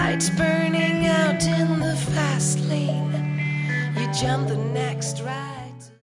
Lights burning out in the fast lane. You jump the next ride.